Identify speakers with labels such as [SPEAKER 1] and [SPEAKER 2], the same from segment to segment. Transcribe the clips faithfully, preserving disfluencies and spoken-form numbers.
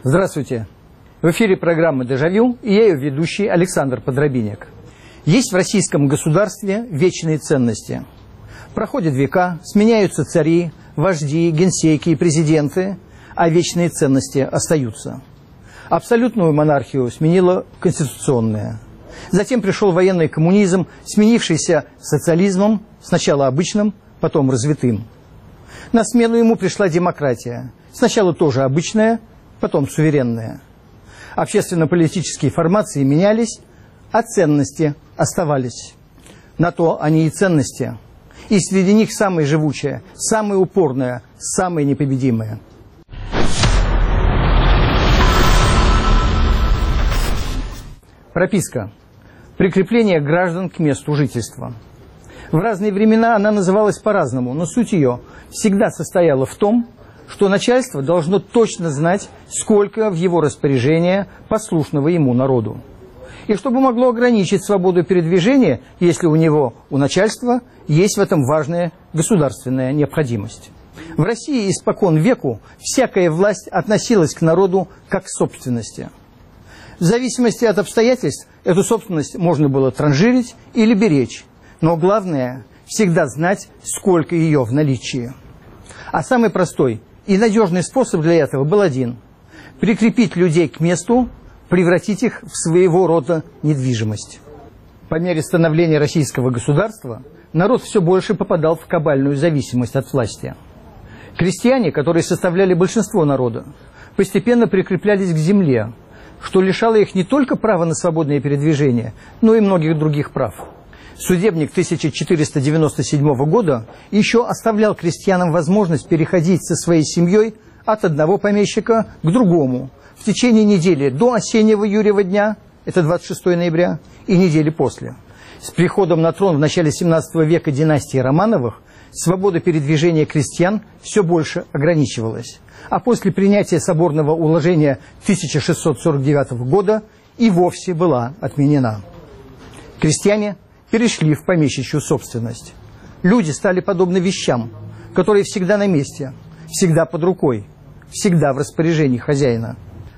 [SPEAKER 1] Здравствуйте! В эфире программа «Дежавю» и я ее ведущий Александр Подробинек. Есть в российском государстве вечные ценности. Проходят века, сменяются цари, вожди, генсеки и президенты, а вечные ценности остаются. Абсолютную монархию сменила конституционная. Затем пришел военный коммунизм, сменившийся социализмом, сначала обычным, потом развитым. На смену ему пришла демократия, сначала тоже обычная, потом суверенная. Общественно-политические формации менялись, а ценности оставались. На то они и ценности. И среди них самая живучая, самая упорная, самая непобедимая. Прописка. Прикрепление граждан к месту жительства. В разные времена она называлась по-разному, но суть ее всегда состояла в том, что начальство должно точно знать, сколько в его распоряжении послушного ему народу. И чтобы могло ограничить свободу передвижения, если у него, у начальства, есть в этом важная государственная необходимость. В России испокон веку всякая власть относилась к народу как к собственности. В зависимости от обстоятельств эту собственность можно было транжирить или беречь, но главное – всегда знать, сколько ее в наличии. А самый простой и надежный способ для этого был один – прикрепить людей к месту, превратить их в своего рода недвижимость. По мере становления российского государства народ все больше попадал в кабальную зависимость от власти. Крестьяне, которые составляли большинство народа, постепенно прикреплялись к земле, что лишало их не только права на свободное передвижение, но и многих других прав. Судебник тысяча четыреста девяносто седьмого года еще оставлял крестьянам возможность переходить со своей семьей от одного помещика к другому в течение недели до осеннего Юрьева дня, это двадцать шестого ноября, и недели после. С приходом на трон в начале семнадцатого века династии Романовых свобода передвижения крестьян все больше ограничивалась, а после принятия соборного уложения тысяча шестьсот сорок девятого года и вовсе была отменена. Крестьяне перешли в помещичью собственность. Люди стали подобны вещам, которые всегда на месте, всегда под рукой, всегда в распоряжении хозяина.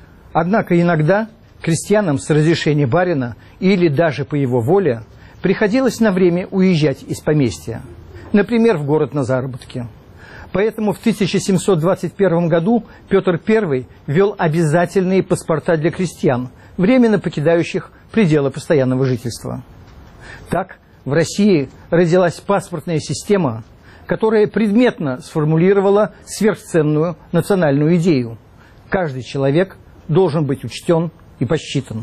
[SPEAKER 1] Однако иногда крестьянам с разрешения барина или даже по его воле приходилось на время уезжать из поместья, например, в город на заработки. Поэтому в тысяча семьсот двадцать первом году Петр Первый ввел обязательные паспорта для крестьян, временно покидающих пределы постоянного жительства. Так, в России родилась паспортная система, которая предметно сформулировала сверхценную национальную идею. Каждый человек должен быть учтен и посчитан.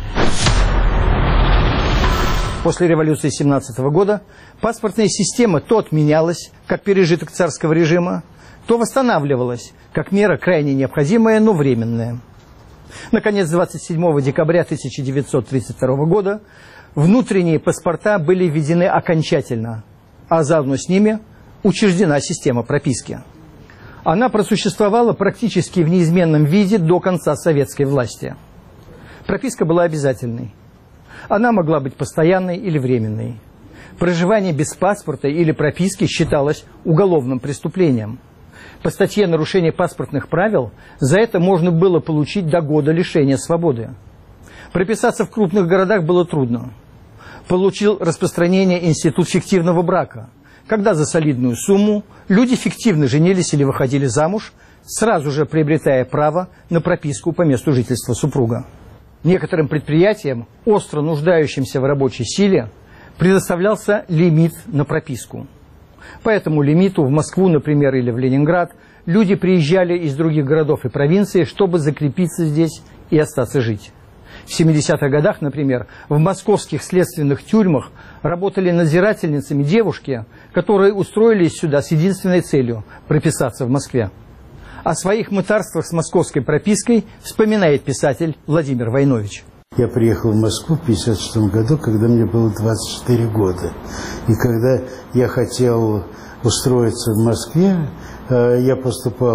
[SPEAKER 1] После революции семнадцатого года паспортная система то отменялась, как пережиток царского режима, то восстанавливалась, как мера крайне необходимая, но временная. Наконец, двадцать седьмого декабря тысяча девятьсот тридцать второго года внутренние паспорта были введены окончательно, а заодно с ними учреждена система прописки. Она просуществовала практически в неизменном виде до конца советской власти. Прописка была обязательной. Она могла быть постоянной или временной. Проживание без паспорта или прописки считалось уголовным преступлением. По статье «Нарушение паспортных правил» за это можно было получить до года лишения свободы. Прописаться в крупных городах было трудно. Получил распространение институт фиктивного брака, когда за солидную сумму люди фиктивно женились или выходили замуж, сразу же приобретая право на прописку по месту жительства супруга. Некоторым предприятиям, остро нуждающимся в рабочей силе, предоставлялся лимит на прописку. По этому лимиту в Москву, например, или в Ленинград люди приезжали из других городов и провинций, чтобы закрепиться здесь и остаться жить. В семидесятых годах, например, в московских следственных тюрьмах работали надзирательницами девушки, которые устроились сюда с единственной целью – прописаться в Москве. О своих мытарствах с московской пропиской вспоминает писатель Владимир Войнович.
[SPEAKER 2] Я приехал в Москву в пятьдесят шестом году, когда мне было двадцать четыре года. И когда я хотел устроиться в Москве, я поступал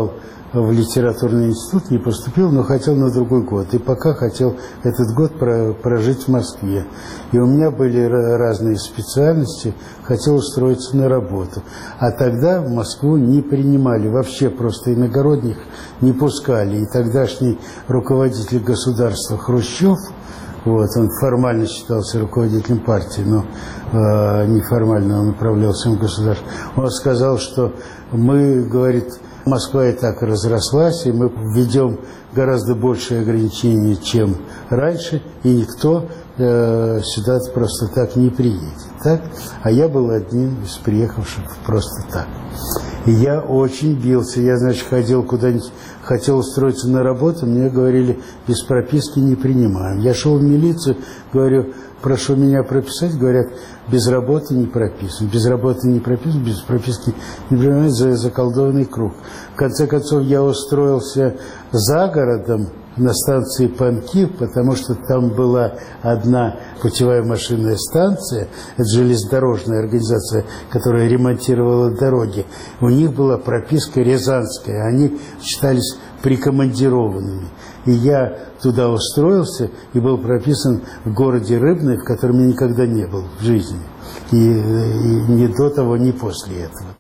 [SPEAKER 2] в литературный институт, не поступил, но хотел на другой год. И пока хотел этот год прожить в Москве. И у меня были разные специальности, хотел устроиться на работу. А тогда в Москву не принимали, вообще просто иногородних не пускали. И тогдашний руководитель государства Хрущев, вот, он формально считался руководителем партии, но э, неформально он управлял всем государством. Он сказал, что мы, говорит, Москва и так разрослась, и мы введем гораздо большие ограничения, чем раньше, и никто э, сюда просто так не приедет. Так? А я был одним из приехавших просто так. И я очень бился. Я, значит, ходил куда-нибудь, хотел устроиться на работу, мне говорили, без прописки не принимаем. Я шел в милицию, говорю, прошу меня прописать, говорят, без работы не прописан, без работы не прописан, без прописки не принимают, за заколдованный круг. В конце концов, я устроился за городом на станции Панки, потому что там была одна путевая машинная станция, это железнодорожная организация, которая ремонтировала дороги. У них была прописка рязанская, они считались прикомандированными. И я туда устроился и был прописан в городе Рыбный, в котором я никогда не был в жизни. И, и ни до того, ни после этого.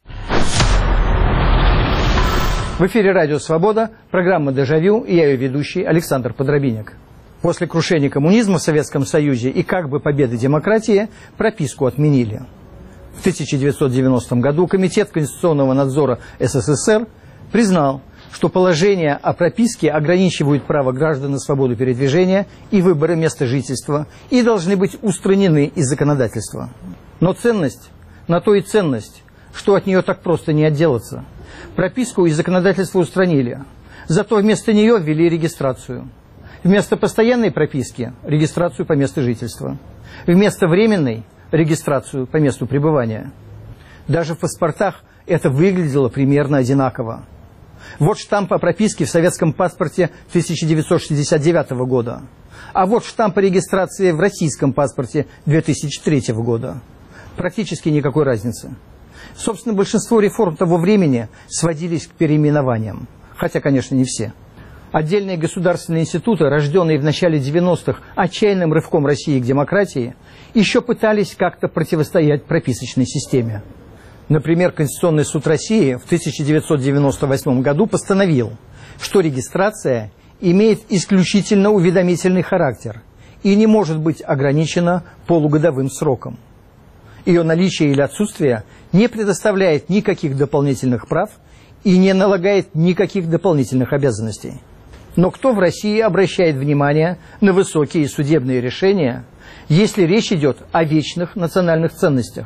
[SPEAKER 1] В эфире «Радио Свобода», программа «Дежавю», и я ее ведущий Александр Подробинник. После крушения коммунизма в Советском Союзе и как бы победы демократии прописку отменили. В тысяча девятьсот девяностом году Комитет Конституционного надзора СССР признал, что положения о прописке ограничивают право граждан на свободу передвижения и выбора места жительства и должны быть устранены из законодательства. Но ценность, на то и ценность, что от нее так просто не отделаться. Прописку из законодательства устранили, зато вместо нее ввели регистрацию. Вместо постоянной прописки – регистрацию по месту жительства. Вместо временной – регистрацию по месту пребывания. Даже в паспортах это выглядело примерно одинаково. Вот штамп о прописке в советском паспорте тысяча девятьсот шестьдесят девятого года. А вот штамп о регистрации в российском паспорте две тысячи третьего года. Практически никакой разницы. Собственно, большинство реформ того времени сводились к переименованиям. Хотя, конечно, не все. Отдельные государственные институты, рожденные в начале девяностых отчаянным рывком России к демократии, еще пытались как-то противостоять прописочной системе. Например, Конституционный суд России в тысяча девятьсот девяносто восьмом году постановил, что регистрация имеет исключительно уведомительный характер и не может быть ограничена полугодовым сроком. Ее наличие или отсутствие не предоставляет никаких дополнительных прав и не налагает никаких дополнительных обязанностей. Но кто в России обращает внимание на высокие судебные решения, если речь идет о вечных национальных ценностях?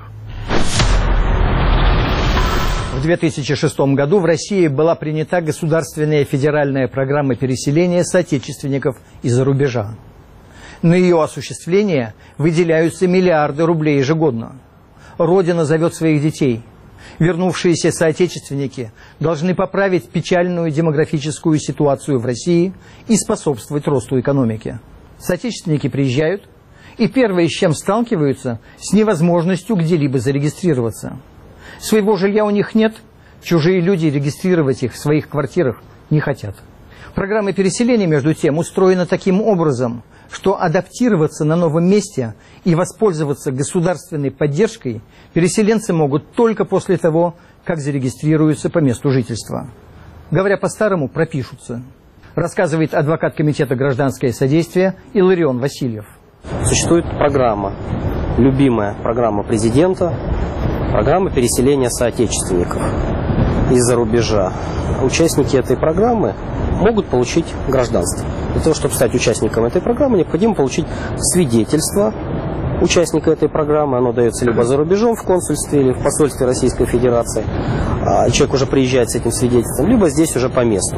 [SPEAKER 1] В две тысячи шестом году в России была принята государственная федеральная программа переселения соотечественников из-за рубежа. На ее осуществление выделяются миллиарды рублей ежегодно. Родина зовет своих детей. Вернувшиеся соотечественники должны поправить печальную демографическую ситуацию в России и способствовать росту экономики. Соотечественники приезжают, и первое, с чем сталкиваются, с невозможностью где-либо зарегистрироваться. Своего жилья у них нет, чужие люди регистрировать их в своих квартирах не хотят. Программа переселения, между тем, устроена таким образом, что адаптироваться на новом месте и воспользоваться государственной поддержкой переселенцы могут только после того, как зарегистрируются по месту жительства. Говоря по-старому, пропишутся, рассказывает адвокат Комитета «Гражданское содействие» Илларион Васильев.
[SPEAKER 3] Существует программа, любимая программа президента, программа переселения соотечественников из-за рубежа. Участники этой программы могут получить гражданство. Для того, чтобы стать участником этой программы, необходимо получить свидетельство участника этой программы. Оно дается либо за рубежом в консульстве или в посольстве Российской Федерации. Человек уже приезжает с этим свидетельством, либо здесь уже по месту.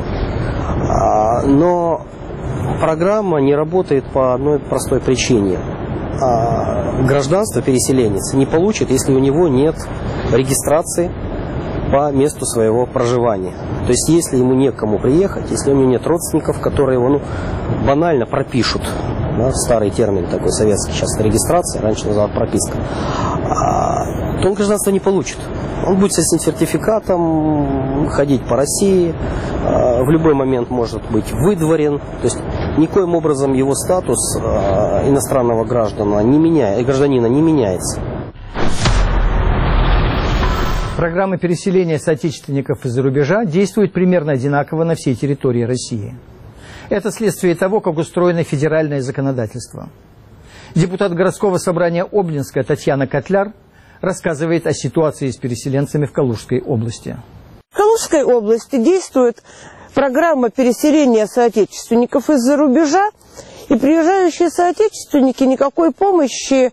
[SPEAKER 3] Но программа не работает по одной простой причине. Гражданство переселенец не получит, если у него нет регистрации по месту своего проживания. То есть, если ему некому приехать, если у него нет родственников, которые его ну, банально пропишут, да, старый термин такой советский, сейчас регистрация, раньше называлась прописка, то он гражданство не получит. Он будет с этим сертификатом ходить по России, в любой момент может быть выдворен. То есть никоим образом его статус иностранного гражданина не меняет, гражданина не меняется.
[SPEAKER 1] Программа переселения соотечественников из-за рубежа действует примерно одинаково на всей территории России. Это следствие того, как устроено федеральное законодательство. Депутат городского собрания Обнинска Татьяна Котляр рассказывает о ситуации с переселенцами в Калужской области.
[SPEAKER 4] В Калужской области действует программа переселения соотечественников из-за рубежа, и приезжающие соотечественники никакой помощи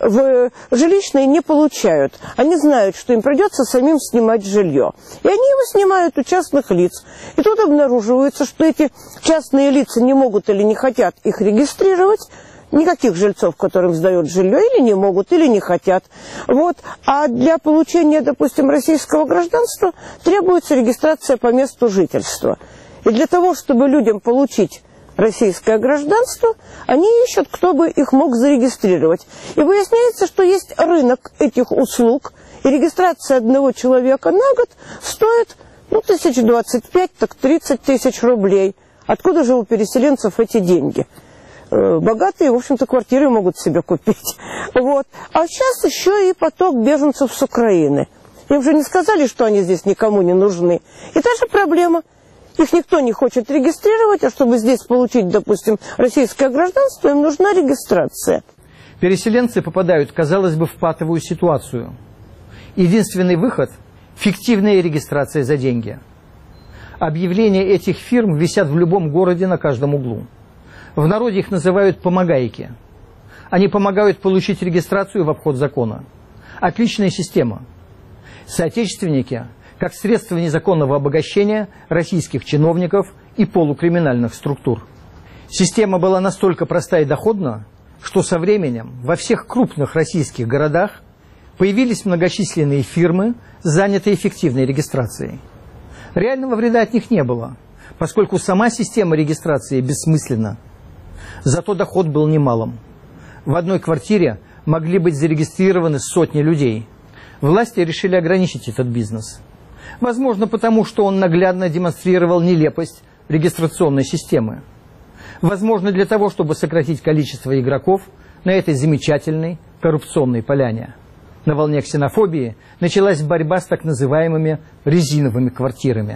[SPEAKER 4] в жилищной не получают. Они знают, что им придется самим снимать жилье. И они его снимают у частных лиц. И тут обнаруживается, что эти частные лица не могут или не хотят их регистрировать. Никаких жильцов, которым сдают жилье, или не могут, или не хотят. Вот. А для получения, допустим, российского гражданства требуется регистрация по месту жительства. И для того, чтобы людям получить российское гражданство, они ищут, кто бы их мог зарегистрировать. И выясняется, что есть рынок этих услуг, и регистрация одного человека на год стоит, ну, тысяч двадцать пять, так тридцать тысяч рублей. Откуда же у переселенцев эти деньги? Богатые, в общем-то, квартиры могут себе купить. Вот. А сейчас еще и поток беженцев с Украины. Им же не сказали, что они здесь никому не нужны. И та же проблема. Их никто не хочет регистрировать, а чтобы здесь получить, допустим, российское гражданство, им нужна регистрация.
[SPEAKER 1] Переселенцы попадают, казалось бы, в патовую ситуацию. Единственный выход – фиктивная регистрация за деньги. Объявления этих фирм висят в любом городе на каждом углу. В народе их называют «помогайки». Они помогают получить регистрацию в обход закона. Отличная система. Соотечественники – как средство незаконного обогащения российских чиновников и полукриминальных структур. Система была настолько проста и доходна, что со временем во всех крупных российских городах появились многочисленные фирмы, занятые эффективной регистрацией. Реального вреда от них не было, поскольку сама система регистрации бессмысленна. Зато доход был немалым. В одной квартире могли быть зарегистрированы сотни людей. Власти решили ограничить этот бизнес. Возможно, потому что он наглядно демонстрировал нелепость регистрационной системы. Возможно, для того, чтобы сократить количество игроков на этой замечательной коррупционной поляне. На волне ксенофобии началась борьба с так называемыми резиновыми квартирами.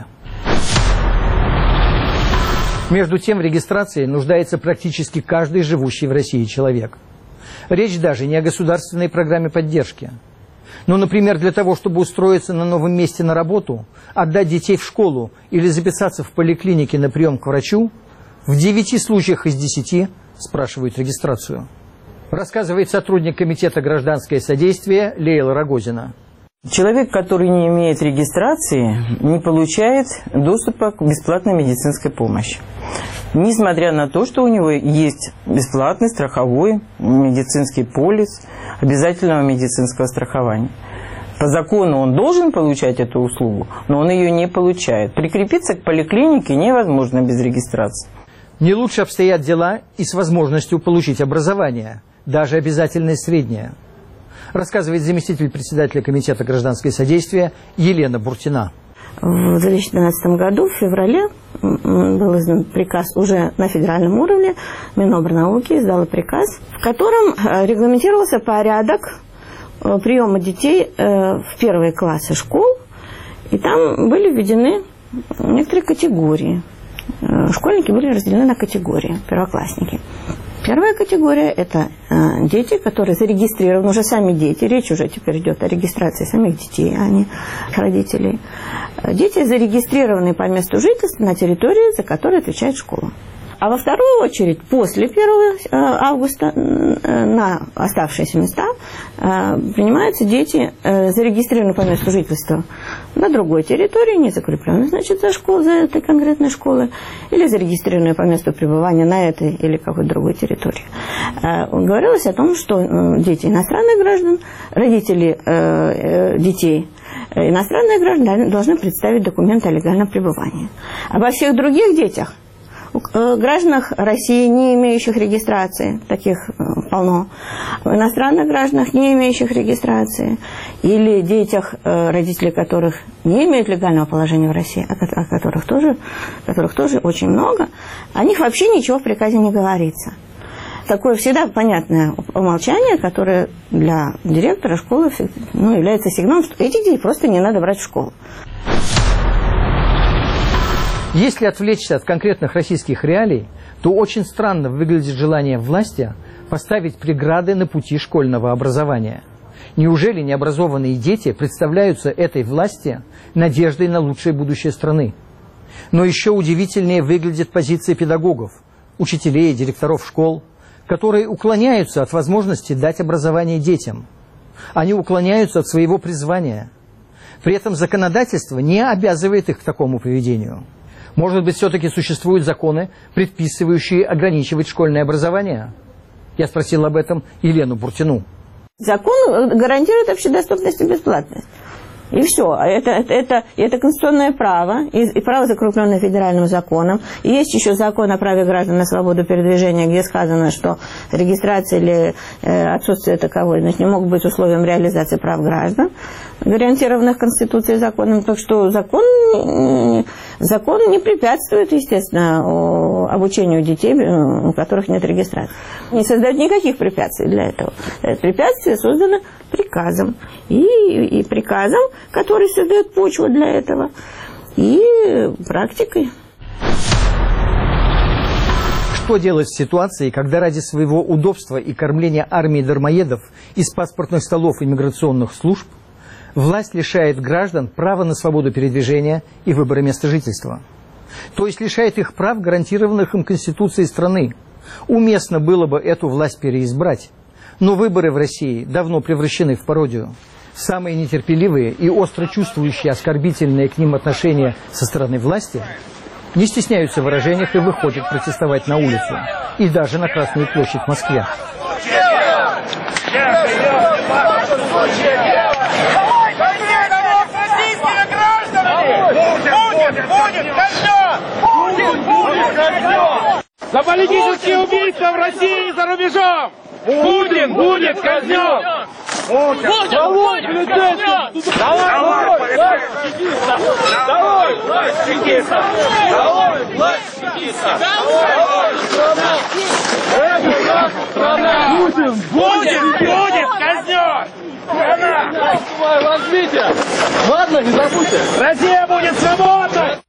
[SPEAKER 1] Между тем, в регистрации нуждается практически каждый живущий в России человек. Речь даже не о государственной программе поддержки. Но, например, для того, чтобы устроиться на новом месте на работу, отдать детей в школу или записаться в поликлинике на прием к врачу, в девяти случаях из десяти спрашивают регистрацию. Рассказывает сотрудник комитета «Гражданское содействие» Лейла Рогозина.
[SPEAKER 5] Человек, который не имеет регистрации, не получает доступа к бесплатной медицинской помощи. Несмотря на то, что у него есть бесплатный страховой медицинский полис обязательного медицинского страхования. По закону он должен получать эту услугу, но он ее не получает. Прикрепиться к поликлинике невозможно без регистрации.
[SPEAKER 1] Не лучше обстоят дела и с возможностью получить образование, даже обязательное среднее. Рассказывает заместитель председателя комитета «Гражданское содействие» Елена Буртина.
[SPEAKER 6] В две тысячи двенадцатом году, в феврале, был издан приказ уже на федеральном уровне. Минобрнауки издала приказ, в котором регламентировался порядок приема детей в первые классы школ. И там были введены некоторые категории. Школьники были разделены на категории, первоклассники. Первая категория – это э, дети, которые зарегистрированы, уже сами дети, речь уже теперь идет о регистрации самих детей, а не родителей. Дети, зарегистрированные по месту жительства на территории, за которой отвечает школа. А во вторую очередь, после первого августа, на оставшиеся места принимаются дети, зарегистрированные по месту жительства на другой территории, не закрепленные, значит, за школу, за этой конкретной школой, или зарегистрированные по месту пребывания на этой или какой-то другой территории. Говорилось о том, что дети иностранных граждан, родители детей, иностранные граждане должны представить документы о легальном пребывании. Обо всех других детях гражданах России, не имеющих регистрации, таких полно, в иностранных гражданах, не имеющих регистрации, или детях, родители которых не имеют легального положения в России, о которых тоже, которых тоже очень много, о них вообще ничего в приказе не говорится. Такое всегда понятное умолчание, которое для директора школы, ну, является сигналом, что этих детей просто не надо брать в школу.
[SPEAKER 1] Если отвлечься от конкретных российских реалий, то очень странно выглядит желание власти поставить преграды на пути школьного образования. Неужели необразованные дети представляются этой власти надеждой на лучшее будущее страны? Но еще удивительнее выглядит позиция педагогов, учителей, директоров школ, которые уклоняются от возможности дать образование детям. Они уклоняются от своего призвания. При этом законодательство не обязывает их к такому поведению. Может быть, все-таки существуют законы, предписывающие ограничивать школьное образование? Я спросил об этом Елену Буртину.
[SPEAKER 6] Закон гарантирует общедоступность и бесплатность. И все. Это, это, это, это конституционное право, и, и право, закрепленное федеральным законом. И есть еще закон о праве граждан на свободу передвижения, где сказано, что регистрация или э, отсутствие таковой, значит, не могут быть условием реализации прав граждан, гарантированных Конституцией и законом. Так что закон, закон не препятствует, естественно, обучению детей, у которых нет регистрации. Не создает никаких препятствий для этого. Препятствия созданы приказом. И, и приказом, который создает почву для этого, и практикой.
[SPEAKER 1] Что делать в ситуации, когда ради своего удобства и кормления армии дармоедов из паспортных столов иммиграционных служб власть лишает граждан права на свободу передвижения и выбора места жительства? То есть лишает их прав, гарантированных им Конституцией страны. Уместно было бы эту власть переизбрать, но выборы в России давно превращены в пародию. Самые нетерпеливые и остро чувствующие оскорбительные к ним отношения со стороны власти не стесняются в выражениях и выходят протестовать на улицу, и даже на Красную площадь в Москве.
[SPEAKER 7] За политические убийства в России и за рубежом! Путин будет казнен! Давай, полицейский! Давай, полицейский! Давай, власть! Давай, власть! Давай, страна! Путин будет казнен! Страна! Возьмите! Ладно, не забудьте! Россия будет свободна!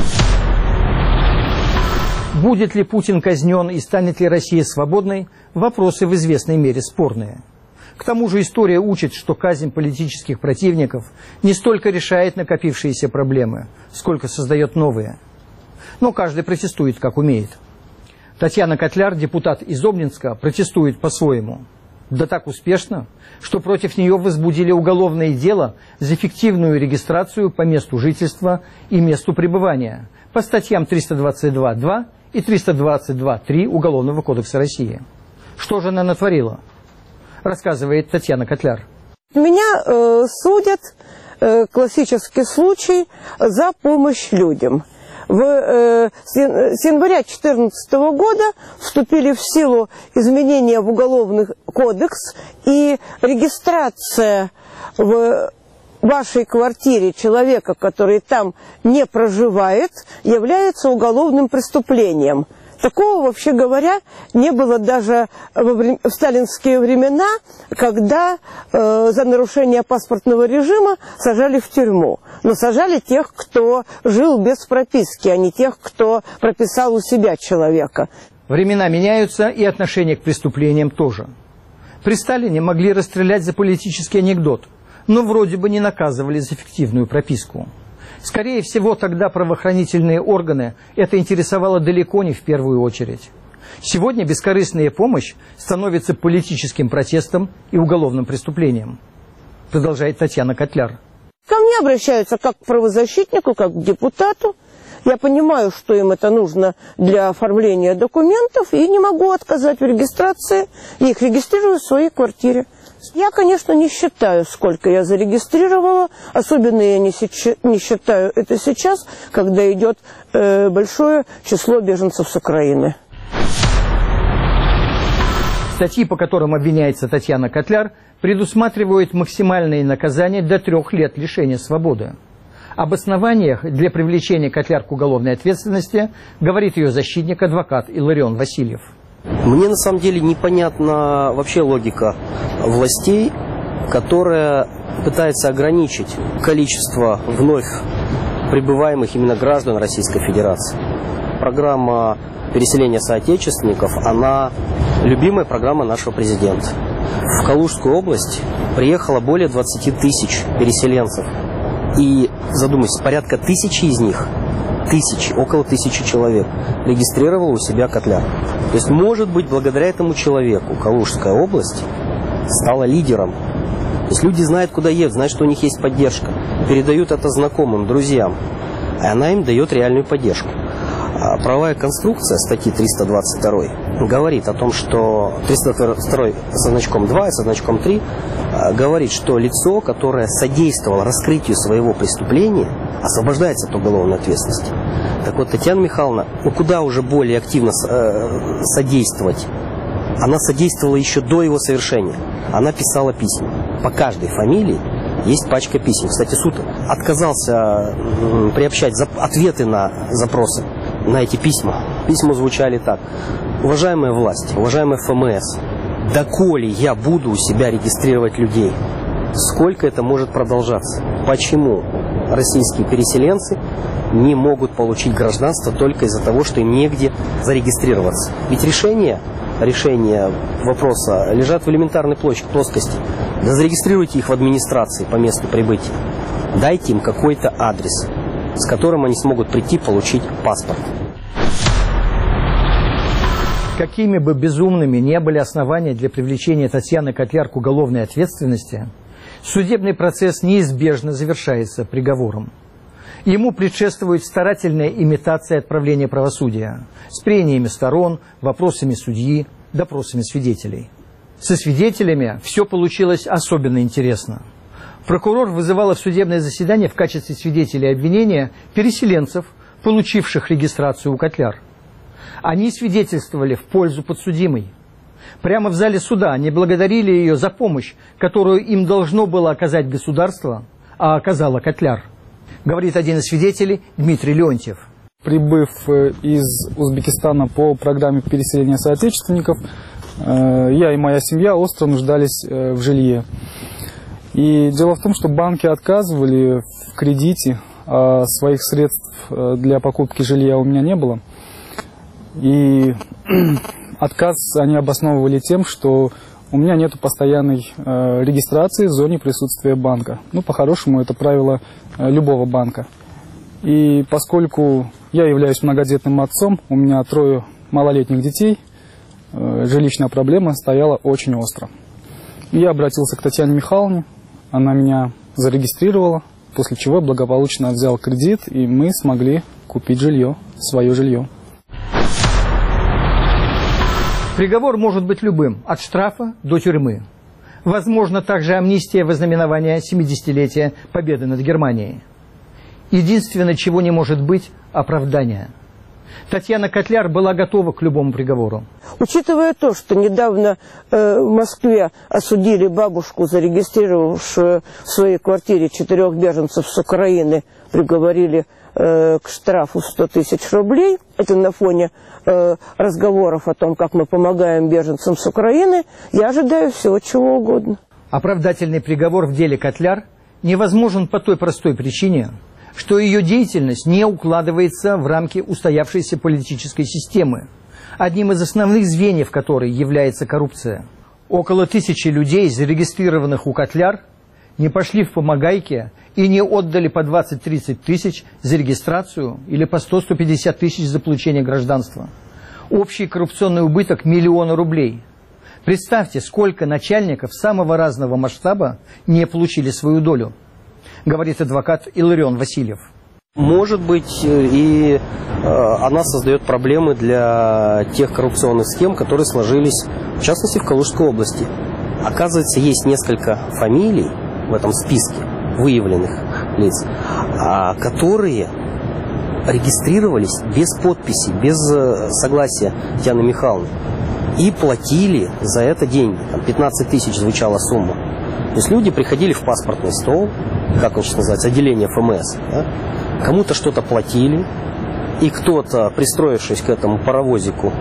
[SPEAKER 1] Будет ли Путин казнен и станет ли Россия свободной, вопросы в известной мере спорные. К тому же история учит, что казнь политических противников не столько решает накопившиеся проблемы, сколько создает новые. Но каждый протестует, как умеет. Татьяна Котляр, депутат из Обнинска, протестует по-своему. Да так успешно, что против нее возбудили уголовное дело за фиктивную регистрацию по месту жительства и месту пребывания по статьям триста двадцать два точка два и триста двадцать два точка три Уголовного кодекса России. Что же она натворила? Рассказывает Татьяна Котляр.
[SPEAKER 4] Меня э, судят, э, классический случай, за помощь людям. В, э, с января две тысячи четырнадцатого года вступили в силу изменения в Уголовный кодекс, и регистрация в вашей квартире человека, который там не проживает, является уголовным преступлением. Такого, вообще говоря, не было даже во время, в сталинские времена, когда э, за нарушение паспортного режима сажали в тюрьму. Но сажали тех, кто жил без прописки, а не тех, кто прописал у себя человека.
[SPEAKER 1] Времена меняются, и отношение к преступлениям тоже. При Сталине могли расстрелять за политический анекдот, но вроде бы не наказывали за фиктивную прописку. Скорее всего, тогда правоохранительные органы это интересовало далеко не в первую очередь. Сегодня бескорыстная помощь становится политическим протестом и уголовным преступлением, продолжает Татьяна Котляр.
[SPEAKER 4] Ко мне обращаются как к правозащитнику, как к депутату. Я понимаю, что им это нужно для оформления документов, и не могу отказать в регистрации. Я их регистрирую в своей квартире. Я, конечно, не считаю, сколько я зарегистрировала. Особенно я не, сеч... не считаю это сейчас, когда идет э, большое число беженцев с Украины.
[SPEAKER 1] Статьи, по которым обвиняется Татьяна Котляр, предусматривают максимальные наказания до трех лет лишения свободы. Об основаниях для привлечения Котляр к уголовной ответственности говорит ее защитник, адвокат Илларион Васильев.
[SPEAKER 3] Мне на самом деле непонятна вообще логика властей, которая пытается ограничить количество вновь прибываемых именно граждан Российской Федерации. Программа переселения соотечественников, она любимая программа нашего президента. В Калужскую область приехало более двадцати тысяч переселенцев. И, задумайтесь, порядка тысячи из них, тысячи, около тысячи человек, регистрировало у себя Котляр. То есть, может быть, благодаря этому человеку Калужская область стала лидером. То есть люди знают, куда едут, знают, что у них есть поддержка, передают это знакомым, друзьям, и она им дает реальную поддержку. Правовая конструкция статьи триста двадцать два говорит о том, что триста двадцать два со значком два и со значком три говорит, что лицо, которое содействовало раскрытию своего преступления, освобождается от уголовной ответственности. Так вот, Татьяна Михайловна, ну куда уже более активно э, содействовать? Она содействовала еще до его совершения. Она писала письма. По каждой фамилии есть пачка писем. Кстати, суд отказался э, приобщать ответы на запросы, на эти письма. Письма звучали так. Уважаемая власть, уважаемая эф эм эс, доколе я буду у себя регистрировать людей? Сколько это может продолжаться? Почему российские переселенцы не могут получить гражданство только из-за того, что им негде зарегистрироваться? Ведь решение, решение вопроса лежат в элементарной плоскости. Да зарегистрируйте их в администрации по месту прибытия. Дайте им какой-то адрес, с которым они смогут прийти получить паспорт.
[SPEAKER 1] Какими бы безумными ни были основания для привлечения Татьяны Котляр к уголовной ответственности, судебный процесс неизбежно завершается приговором. Ему предшествует старательная имитация отправления правосудия с прениями сторон, вопросами судьи, допросами свидетелей. Со свидетелями все получилось особенно интересно. Прокурор вызывала в судебное заседание в качестве свидетелей обвинения переселенцев, получивших регистрацию у Котляр. Они свидетельствовали в пользу подсудимой. Прямо в зале суда они благодарили ее за помощь, которую им должно было оказать государство, а оказала Котляр. Говорит один из свидетелей Дмитрий Леонтьев.
[SPEAKER 8] Прибыв из Узбекистана по программе переселения соотечественников, я и моя семья остро нуждались в жилье. И дело в том, что банки отказывали в кредите, а своих средств для покупки жилья у меня не было. И отказ они обосновывали тем, что у меня нет постоянной э, регистрации в зоне присутствия банка. Ну, по-хорошему, это правило э, любого банка. И поскольку я являюсь многодетным отцом, у меня трое малолетних детей, э, жилищная проблема стояла очень остро. Я обратился к Татьяне Михайловне, она меня зарегистрировала, после чего я благополучно взял кредит, и мы смогли купить жилье, свое жилье.
[SPEAKER 1] Приговор может быть любым, от штрафа до тюрьмы. Возможно, также амнистия во знаменование семидесятилетия победы над Германией. Единственное, чего не может быть – оправдание. Татьяна Котляр была готова к любому приговору.
[SPEAKER 4] Учитывая то, что недавно э, в Москве осудили бабушку, зарегистрировавшую в своей квартире четырех беженцев с Украины, приговорили э, к штрафу сто тысяч рублей, это на фоне э, разговоров о том, как мы помогаем беженцам с Украины, я ожидаю всего чего угодно.
[SPEAKER 1] Оправдательный приговор в деле Котляр невозможен по той простой причине, что ее деятельность не укладывается в рамки устоявшейся политической системы, одним из основных звеньев которой является коррупция. Около тысячи людей, зарегистрированных у Котляр, не пошли в помогайки и не отдали по двадцать-тридцать тысяч за регистрацию или по сто — сто пятьдесят тысяч за получение гражданства. Общий коррупционный убыток – миллионы рублей. Представьте, сколько начальников самого разного масштаба не получили свою долю, говорит адвокат Илларион Васильев.
[SPEAKER 3] Может быть, и э, она создает проблемы для тех коррупционных схем, которые сложились, в частности, в Калужской области. Оказывается, есть несколько фамилий в этом списке выявленных лиц, которые регистрировались без подписи, без согласия Татьяны Михайловны. И платили за это деньги. Там пятнадцать тысяч звучала сумма. То есть люди приходили в паспортный стол, как он сейчас называется, отделение эф эм эс, да? Кому-то что-то платили, и кто-то, пристроившись к этому паровозику,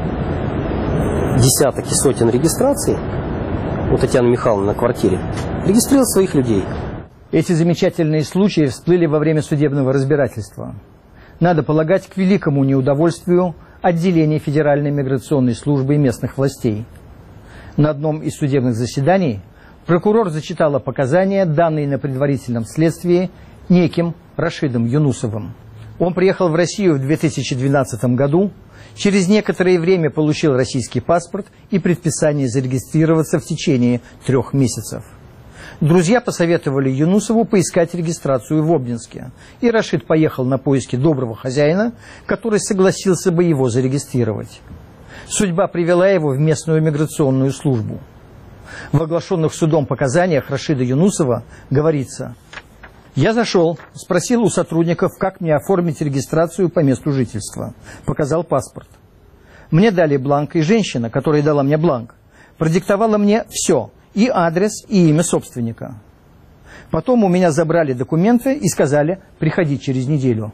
[SPEAKER 3] десяток и сотен регистраций у Татьяны Михайловны на квартире, регистрировал своих людей.
[SPEAKER 1] Эти замечательные случаи всплыли во время судебного разбирательства. Надо полагать, к великому неудовольствию отделения Федеральной миграционной службы и местных властей. На одном из судебных заседаний прокурор зачитала показания, данные на предварительном следствии неким Рашидом Юнусовым. Он приехал в Россию в две тысячи двенадцатом году, через некоторое время получил российский паспорт и предписание зарегистрироваться в течение трех месяцев. Друзья посоветовали Юнусову поискать регистрацию в Обнинске, и Рашид поехал на поиски доброго хозяина, который согласился бы его зарегистрировать. Судьба привела его в местную миграционную службу. В оглашенных судом показаниях Рашида Юнусова говорится: «Я зашел, спросил у сотрудников, как мне оформить регистрацию по месту жительства. Показал паспорт. Мне дали бланк, и женщина, которая дала мне бланк, продиктовала мне все, и адрес, и имя собственника. Потом у меня забрали документы и сказали приходить через неделю.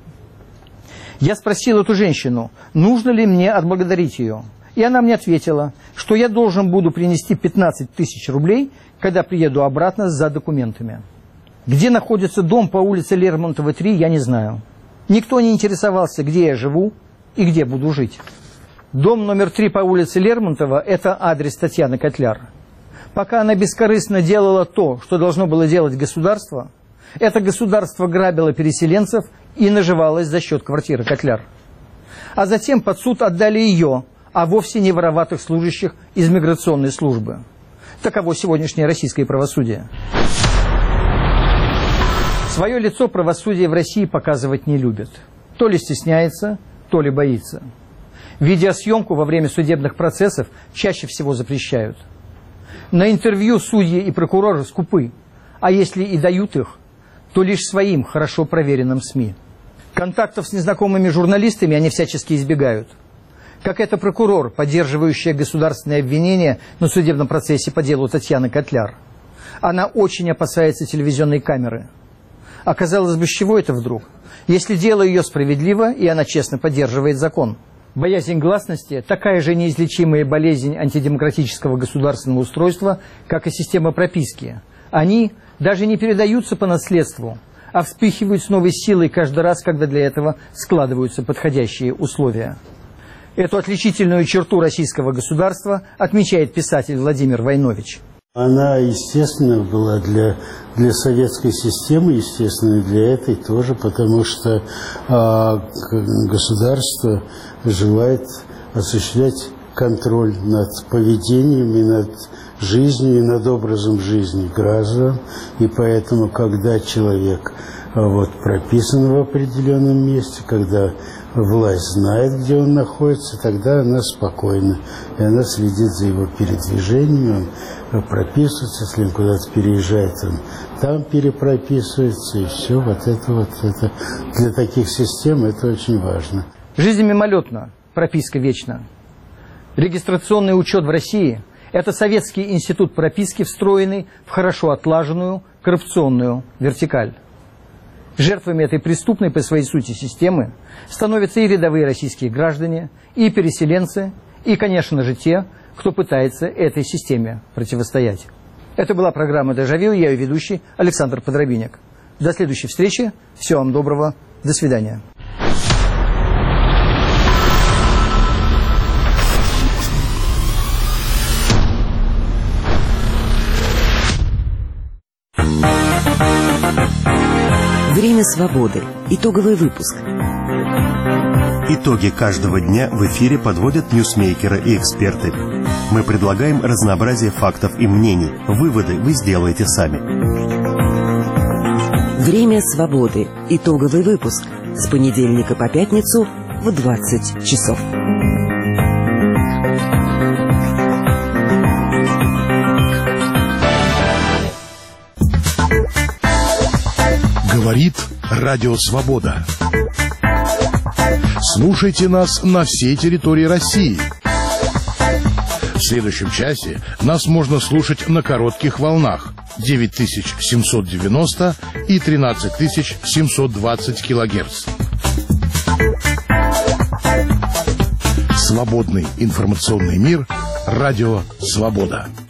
[SPEAKER 1] Я спросил эту женщину, нужно ли мне отблагодарить ее. И она мне ответила, что я должен буду принести пятнадцать тысяч рублей, когда приеду обратно за документами. Где находится дом по улице Лермонтова, три, я не знаю. Никто не интересовался, где я живу и где буду жить. Дом номер три по улице Лермонтова – это адрес Татьяны Котляр. Пока она бескорыстно делала то, что должно было делать государство, это государство грабило переселенцев и наживалось за счет квартиры Котляр. А затем под суд отдали ее, а вовсе не вороватых служащих из миграционной службы. Таково сегодняшнее российское правосудие. Свое лицо правосудие в России показывать не любит. То ли стесняется, то ли боится. Видеосъемку во время судебных процессов чаще всего запрещают. На интервью судьи и прокуроры скупы, а если и дают их, то лишь своим хорошо проверенным СМИ. Контактов с незнакомыми журналистами они всячески избегают. Как это прокурор, поддерживающая государственное обвинение на судебном процессе по делу Татьяны Котляр. Она очень опасается телевизионной камеры. А казалось бы, с чего это вдруг? Если дело ее справедливо, и она честно поддерживает закон. Боязнь гласности – такая же неизлечимая болезнь антидемократического государственного устройства, как и система прописки. Они даже не передаются по наследству, а вспыхивают с новой силой каждый раз, когда для этого складываются подходящие условия. Эту отличительную черту российского государства отмечает писатель Владимир Войнович.
[SPEAKER 2] Она, естественно, была для, для советской системы, естественно, и для этой тоже, потому что а, государство желает осуществлять контроль над поведением и над жизнью, и над образом жизни граждан. И поэтому, когда человек вот, прописан в определенном месте, когда власть знает, где он находится, тогда она спокойна. И она следит за его передвижением, он прописывается, если он куда-то переезжает, он там перепрописывается, и все, вот это вот это. Для таких систем это очень важно.
[SPEAKER 1] Жизнь мимолетна, прописка вечна. Регистрационный учет в России – это советский институт прописки, встроенный в хорошо отлаженную коррупционную вертикаль. Жертвами этой преступной по своей сути системы становятся и рядовые российские граждане, и переселенцы, и, конечно же, те, кто пытается этой системе противостоять. Это была программа «Дежавю», я ее ведущий Александр Подробинек. До следующей встречи, всего вам доброго, до свидания.
[SPEAKER 9] Время свободы. Итоговый выпуск.
[SPEAKER 10] Итоги каждого дня в эфире подводят ньюсмейкеры и эксперты. Мы предлагаем разнообразие фактов и мнений. Выводы вы сделаете сами.
[SPEAKER 9] Время свободы. Итоговый выпуск. С понедельника по пятницу в двадцать часов.
[SPEAKER 11] Говорит Радио Свобода. Слушайте нас на всей территории России. В следующем часе нас можно слушать на коротких волнах девять тысяч семьсот девяносто и тринадцать тысяч семьсот двадцать килогерц. Свободный информационный мир. Радио Свобода.